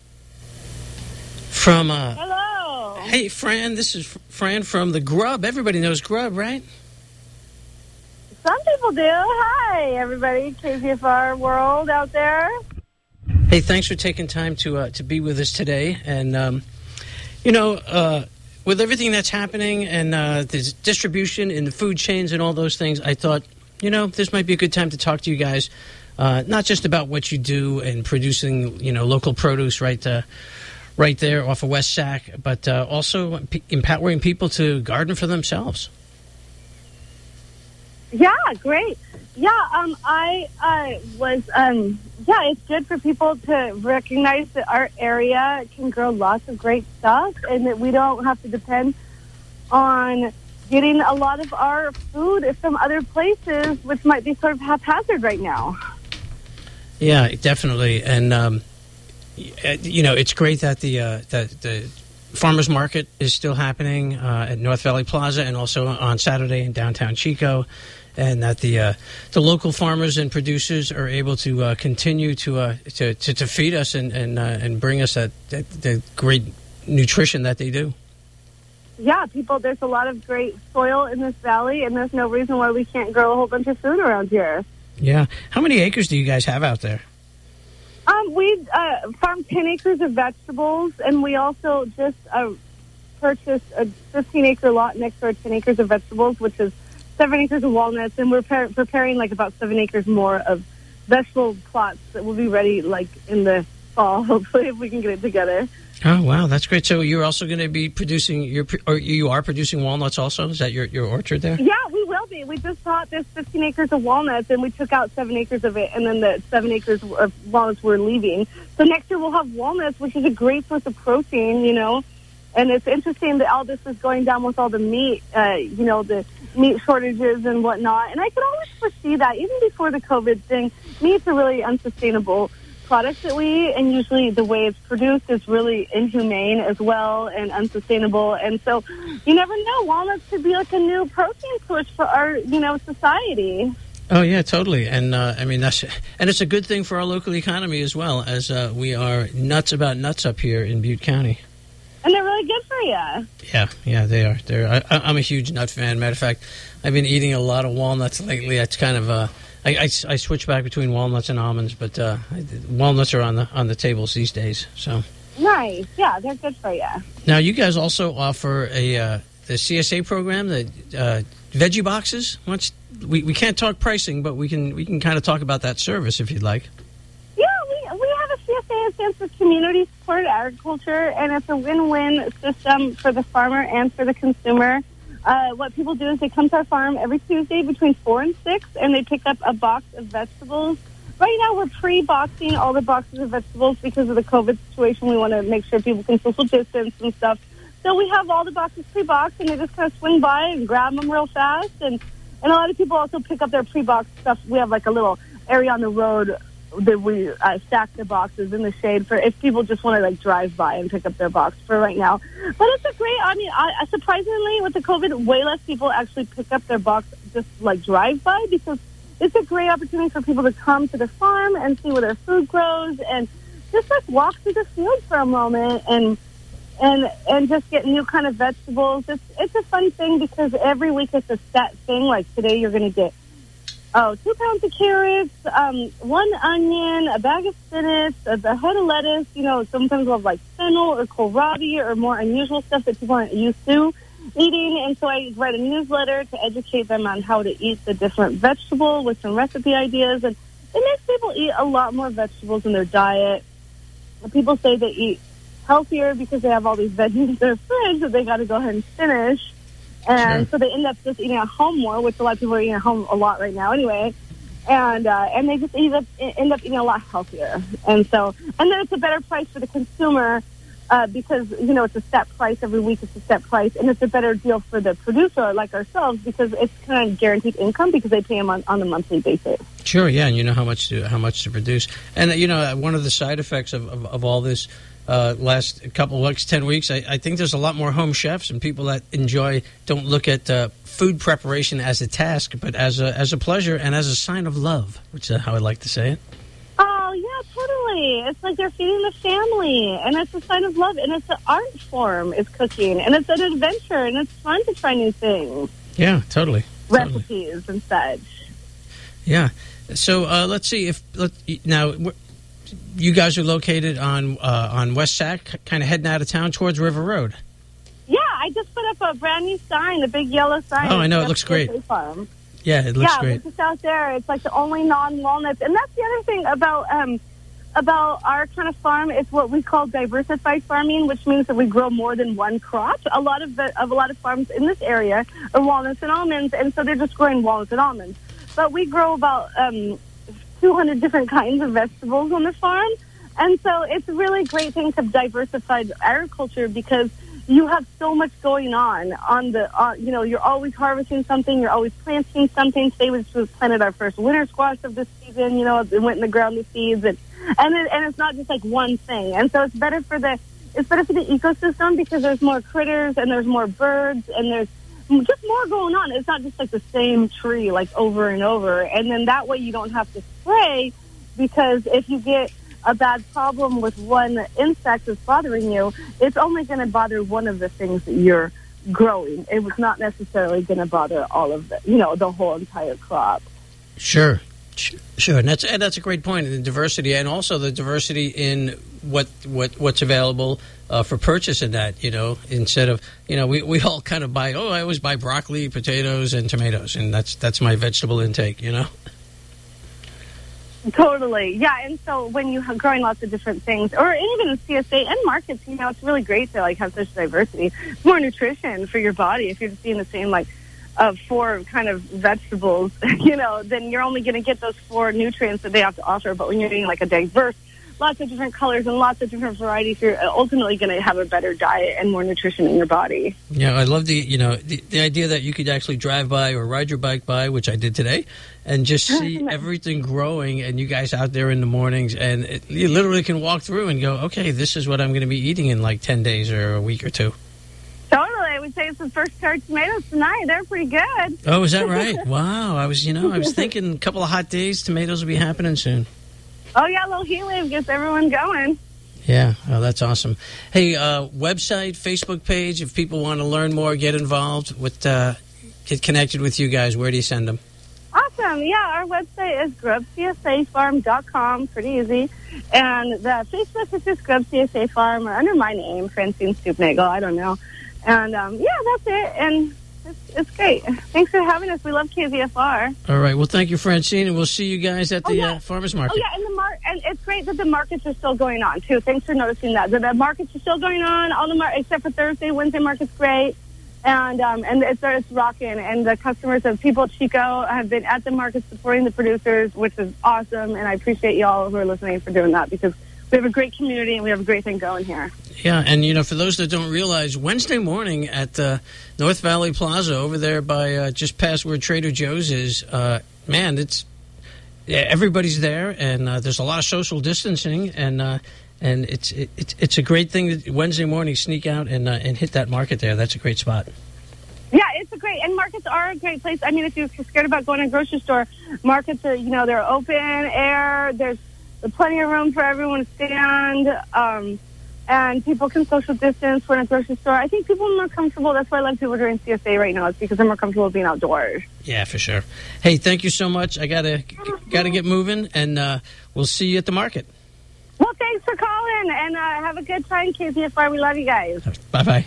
from, uh... Hello! Hey, Fran, this is Fran from The Grub. Everybody knows Grub, right? Some people do. Hi, everybody. K P F R world out there. Hey, thanks for taking time to uh, to be with us today. And, um, you know, uh, with everything that's happening and uh, the distribution in the food chains and all those things, I thought, you know, this might be a good time to talk to you guys. Uh, not just about what you do and producing, you know, local produce right uh, right there off of West Sac, but uh, also p- empowering people to garden for themselves. Yeah, great. Yeah, um, I uh, was, um, yeah, it's good for people to recognize that our area can grow lots of great stuff and that we don't have to depend on getting a lot of our food from other places, which might be sort of haphazard right now. Yeah, definitely. And, um, you know, it's great that the uh, that the farmers market is still happening uh, at North Valley Plaza and also on Saturday in downtown Chico, and that the uh, the local farmers and producers are able to uh, continue to, uh, to to to feed us and and uh, and bring us that, that the great nutrition that they do. Yeah, people. There's a lot of great soil in this valley, and there's no reason why we can't grow a whole bunch of food around here. Yeah. How many acres do you guys have out there? Um, we uh, farm ten acres of vegetables, and we also just uh, purchased a fifteen acre lot next to our ten acres of vegetables, which is seven acres of walnuts, and we're pre- preparing like about seven acres more of vegetable plots that will be ready like in the fall, hopefully, if we can get it together. Oh, wow, that's great. So you're also going to be producing, your, or you are producing walnuts also? Is that your, your orchard there? Yeah, we will be. We just bought this fifteen acres of walnuts, and we took out seven acres of it, and then the seven acres of walnuts we're leaving. So next year we'll have walnuts, which is a great source of protein, you know. And it's interesting that all this is going down with all the meat, uh, you know, the meat shortages and whatnot. And I could always foresee that, even before the COVID thing. Meat's a really unsustainable product that we eat, and usually the way it's produced is really inhumane as well and unsustainable. And so you never know, walnuts could be like a new protein source for our, you know, society. Oh, yeah, totally. And, uh, I mean, that's, and it's a good thing for our local economy as well, as uh, we are nuts about nuts up here in Butte County. And they're really good for you. Yeah, yeah, they are. They're, I, I'm a huge nut fan. Matter of fact, I've been eating a lot of walnuts lately. It's kind of, uh, I, I, I switch back between walnuts and almonds, but uh, walnuts are on the on the tables these days. So nice. Yeah, they're good for you. Now, you guys also offer a uh, the C S A program, the uh, veggie boxes. Once we, we can't talk pricing, but we can we can kind of talk about that service if you'd like. Yeah, we we have a C S A. It stands for Community Supported Agriculture, and it's a win-win system for the farmer and for the consumer. Uh, what people do is they come to our farm every Tuesday between four and six, and they pick up a box of vegetables. Right now, we're pre-boxing all the boxes of vegetables because of the COVID situation. We want to make sure people can social distance and stuff. So we have all the boxes pre-boxed, and they just kind of swing by and grab them real fast. And, and a lot of people also pick up their pre-boxed stuff. We have like a little area on the road that we uh, stack the boxes in the shade for if people just want to like drive by and pick up their box for right now. But it's a great, I mean, I, surprisingly with the COVID, way less people actually pick up their box just like drive by, because it's a great opportunity for people to come to the farm and see where their food grows and just like walk through the field for a moment and and and just get new kind of vegetables. It's it's a fun thing because every week it's a set thing. Like today you're going to get Oh, two pounds of carrots, um, one onion, a bag of spinach, a, a head of lettuce. You know, sometimes we'll have like fennel or kohlrabi or more unusual stuff that people aren't used to eating. And so I write a newsletter to educate them on how to eat the different vegetable with some recipe ideas. And it makes people eat a lot more vegetables in their diet. And people say they eat healthier because they have all these veggies in their fridge that they got to go ahead and finish. And sure. So they end up just eating at home more, which a lot of people are eating at home a lot right now anyway. And uh, and they just end up, end up eating a lot healthier. And so, and then it's a better price for the consumer uh, because, you know, it's a set price every week. It's a set price. And it's a better deal for the producer like ourselves because it's kind of guaranteed income because they pay them on, on a monthly basis. Sure, yeah, and you know how much to how much to produce. And, you know, one of the side effects of, of, of all this Uh, last couple of weeks, ten weeks, I, I think there's a lot more home chefs and people that enjoy, don't look at uh, food preparation as a task, but as a as a pleasure and as a sign of love, which is how I like to say it. Oh, yeah, totally. It's like they're feeding the family, and it's a sign of love, and it's an art form, is cooking, and it's an adventure, and it's fun to try new things. Yeah, totally. Recipes totally. and such. Yeah. So uh, let's see if, let, now, you guys are located on uh, on West Sac, kind of heading out of town towards River Road. Yeah, I just put up a brand new sign, a big yellow sign. Oh, I know. It looks great. Farm. Yeah, it looks yeah, great. Yeah, it's just out there. It's like the only non-walnuts. And that's the other thing about um, about our kind of farm. It's what we call diversified farming, which means that we grow more than one crop. A lot of, the, of a lot of farms in this area are walnuts and almonds, and so they're just growing walnuts and almonds. But we grow about Um, two hundred different kinds of vegetables on the farm. And so it's a really great thing to diversify agriculture because you have so much going on on the, uh, you know, you're always harvesting something, you're always planting something. Today we just planted our first winter squash of this season, you know, it went in the ground with seeds and, and, it, and it's not just like one thing. And so it's better for the, it's better for the ecosystem because there's more critters and there's more birds and there's just more going on. It's not just like the same tree like over and over. And then that way you don't have to spray because if you get a bad problem with one insect that's bothering you, it's only going to bother one of the things that you're growing. It was not necessarily going to bother all of the, you know, the whole entire crop. Sure. Sure, and that's and that's a great point. The diversity, and also the diversity in what what what's available uh, for purchase in that. You know, instead of you know, we, we all kind of buy. Oh, I always buy broccoli, potatoes, and tomatoes, and that's that's my vegetable intake. You know. Totally. Yeah, and so when you're growing lots of different things, or even in C S A and markets, you know, it's really great to, like, have such diversity. It's more nutrition for your body. If you're just eating the same, like, uh, four kind of vegetables, you know, then you're only going to get those four nutrients that they have to offer. But when you're eating, like, a diverse, lots of different colors and lots of different varieties, you're ultimately going to have a better diet and more nutrition in your body. Yeah, I love the, you know, the, the idea that you could actually drive by or ride your bike by, which I did today, and just see everything growing, and you guys out there in the mornings, and it, you literally can walk through and go, okay, this is what I'm going to be eating in like ten days or a week or two. Totally. I would say it's the first carrot tomatoes tonight. They're pretty good. Oh, is that right? Wow. I was, you know, I was thinking a couple of hot days, tomatoes will be happening soon. Oh, yeah, a little heat wave gets everyone going. Yeah, oh, that's awesome. Hey, uh, website, Facebook page, if people want to learn more, get involved, with, uh, get connected with you guys, where do you send them? Awesome. Yeah, our website is grub c s a farm dot com. Pretty easy. And the Facebook is just Grub C S A Farm, or under my name, Francine Stoopnagel. I don't know. And, um, yeah, that's it. And it's, it's great. Thanks for having us. We love K Z F R. All right. Well, thank you, Francine, and we'll see you guys at the oh, yeah. uh, farmers market. Oh, yeah, and, the mar- and it's great that the markets are still going on, too. Thanks for noticing that. The, the markets are still going on, all the mar- except for Thursday. Wednesday market's great. And um, and it's, it's rocking. And the customers of People Chico have been at the market supporting the producers, which is awesome. And I appreciate you all who are listening for doing that, because we have a great community and we have a great thing going here. Yeah, and, you know, for those that don't realize, Wednesday morning at uh, North Valley Plaza over there by uh, just past where Trader Joe's is, uh, man, it's yeah, everybody's there, and uh, there's a lot of social distancing, and uh, and it's it, it's it's a great thing that Wednesday morning sneak out and uh, and hit that market there. That's a great spot. Yeah, it's a great, and markets are a great place. I mean, if you're scared about going to a grocery store, markets are, you know, they're open air. There's plenty of room for everyone to stand. Um, And people can social distance. We're in a grocery store. I think people are more comfortable. That's why a lot of people are doing C S A right now. It's because they're more comfortable being outdoors. Yeah, for sure. Hey, thank you so much. I gotta gotta get moving, and uh, we'll see you at the market. Well, thanks for calling, and uh, have a good time, K Z F R. We love you guys. Bye bye.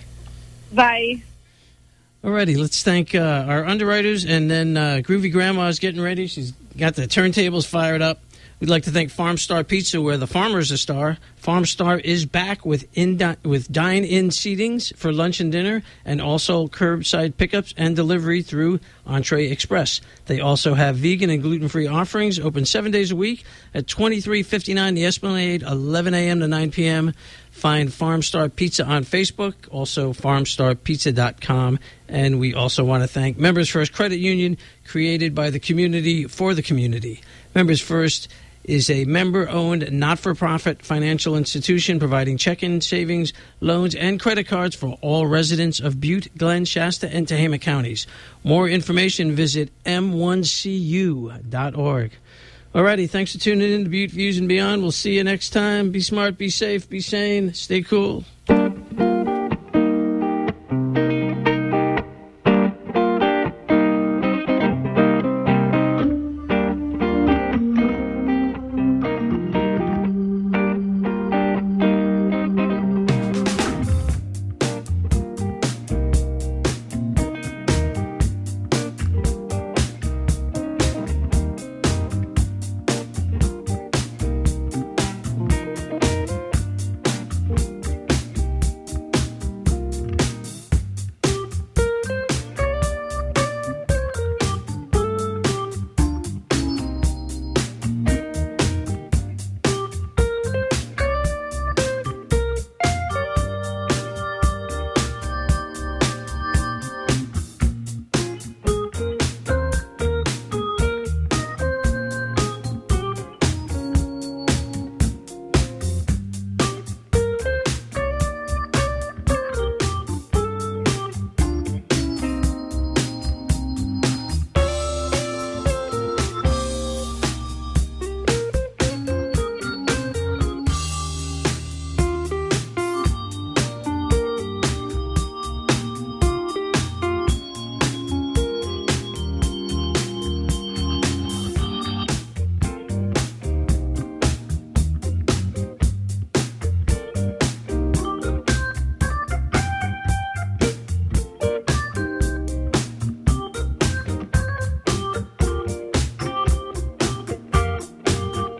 Bye. Alrighty, let's thank uh, our underwriters, and then uh, Groovy Grandma's getting ready. She's got the turntables fired up. We'd like to thank Farm Star Pizza, where the farmer's a star. Farm Star is back with in di- with dine-in seatings for lunch and dinner, and also curbside pickups and delivery through Entree Express. They also have vegan and gluten-free offerings, open seven days a week at twenty-three fifty-nine The Esplanade, eleven a.m. to nine p.m. Find Farm Star Pizza on Facebook, also farm star pizza dot com. And we also want to thank Members First Credit Union, created by the community for the community. Members First is a member-owned, not-for-profit financial institution providing checking, savings, loans, and credit cards for all residents of Butte, Glen, Shasta, and Tehama counties. More information, visit m one c u dot org. Alrighty, thanks for tuning in to Butte Views and Beyond. We'll see you next time. Be smart, be safe, be sane, stay cool.